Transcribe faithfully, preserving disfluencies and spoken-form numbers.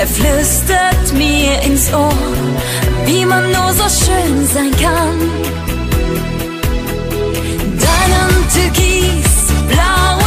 Er flüstert mir ins Ohr, wie man nur so schön sein kann. Deinen türkisblauen